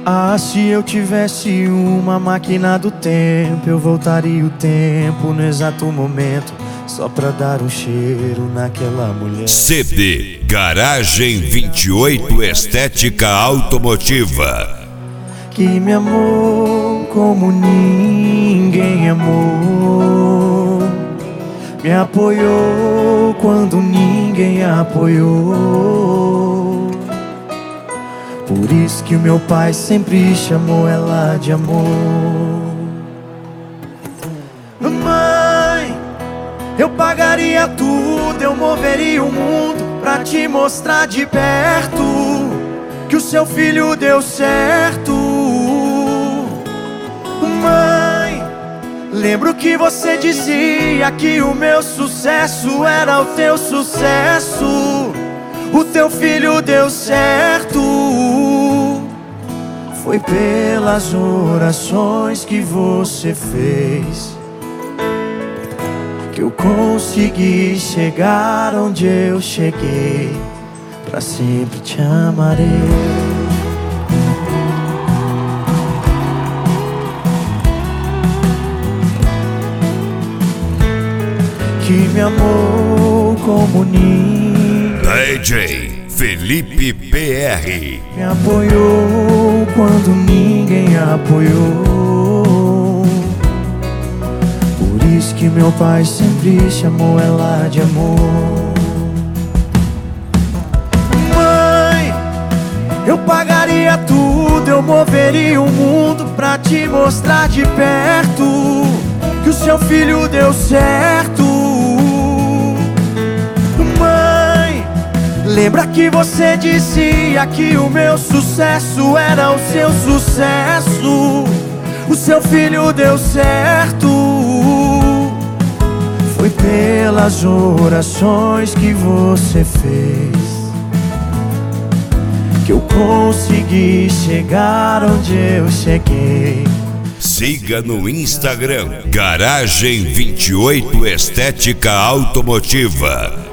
Ah, se eu tivesse uma máquina do tempo, eu voltaria o tempo no exato momento, só pra dar um cheiro naquela mulher. CD Garagem 28 Estética Automotiva. Que me amou como ninguém amou, me apoiou quando ninguém apoiou. Por isso que o meu pai sempre chamou ela de amor. Mãe, eu pagaria tudo, eu moveria o mundo pra te mostrar de perto que o seu filho deu certo. Mãe, lembro que você dizia que o meu sucesso era o teu sucesso. O teu filho deu certo. Foi pelas orações que você fez que eu consegui chegar onde eu cheguei. Pra sempre te amarei. Que me amou como ninguém. DJ Felipe PR. Me apoiou quando ninguém apoiou. Por isso que meu pai sempre chamou ela de amor. Mãe, eu pagaria tudo, eu moveria o mundo pra te mostrar de perto que o seu filho deu certo. Lembra que você dizia que o meu sucesso era o seu sucesso. O seu filho deu certo. Foi pelas orações que você fez que eu consegui chegar onde eu cheguei. Siga no Instagram Garagem 28 Estética Automotiva.